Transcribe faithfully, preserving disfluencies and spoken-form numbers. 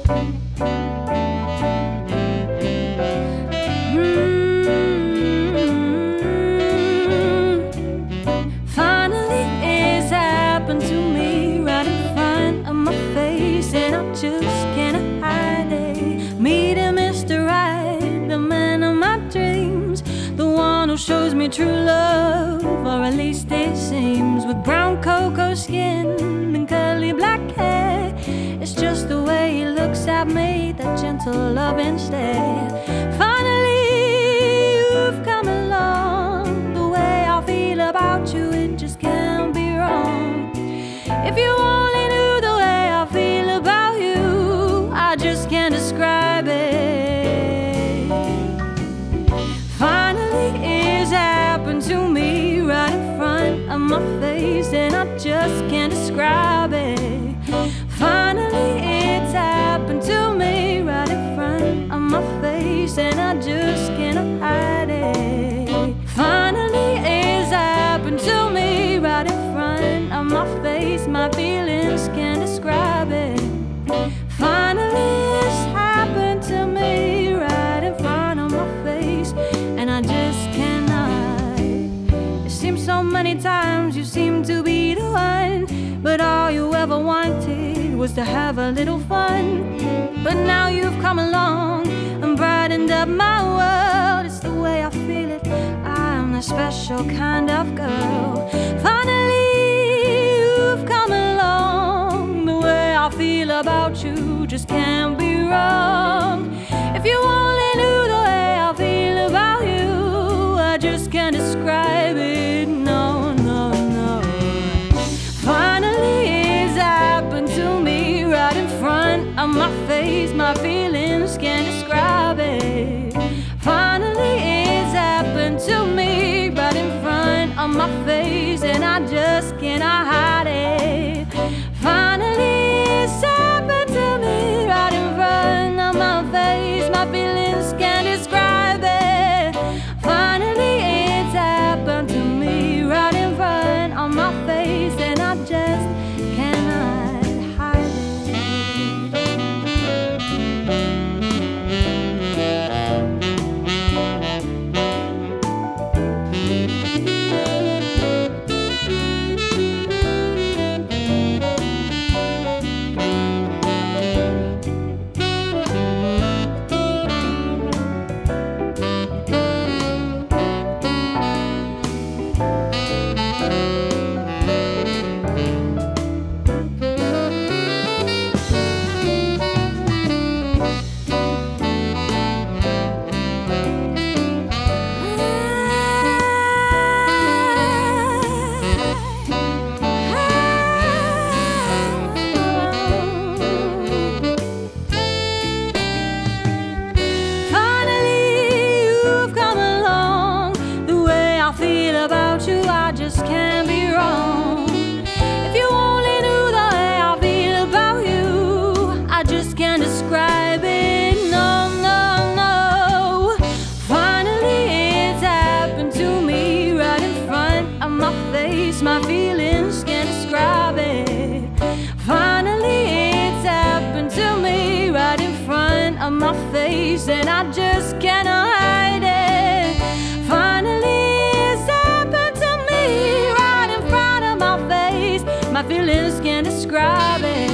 Finally, it's happened to me right in front of my face, and I just can't hide it. Meeting Mister Right, the man of my dreams, the one who shows me true love, or at least it seems. With brown cocoa skin and curly black hair, it's just the way he looks at me, that gentle love instead. Finally, you've come along. The way I feel about you, it just can't be wrong. If you only knew the way I feel about you, I just can't describe it. Finally, it's happened to me right in front of my face, and I just can't describe it. Finally, it's happened to me right in front of my face, and I just can't hide it. Finally, it's happened to me right in front of my face. My feelings can't describe it. Finally, it's happened to me right in front of my face, and I just cannot. It seems so many times you seem to be the one, but all you ever wanted was to have a little fun. But now you've come along and brightened up my world. It's the way I feel it, I'm a special kind of girl. Finally, you've come along. The way I feel about you just can't be wrong. If you only knew the way I feel about you, I just can't describe it, no, no, no. Finally, it's happened to me right in front of my face. My feelings can't describe it. Finally, it's happened to me right in front of my face, and I just cannot hide it. Finally, it's happened to me right in front of my face. My feelings can't describe it. Finally, it's happened to me right in front of my face, and I just cannot hide about you, I just can't be wrong. If you only knew the way I feel about you, I just can't describe it, no, no, no. Finally, it's happened to me right in front of my face. My feelings can't describe it. Finally, it's happened to me right in front of my face, and I just cannot hide it. Finally, my feelings can't describe it.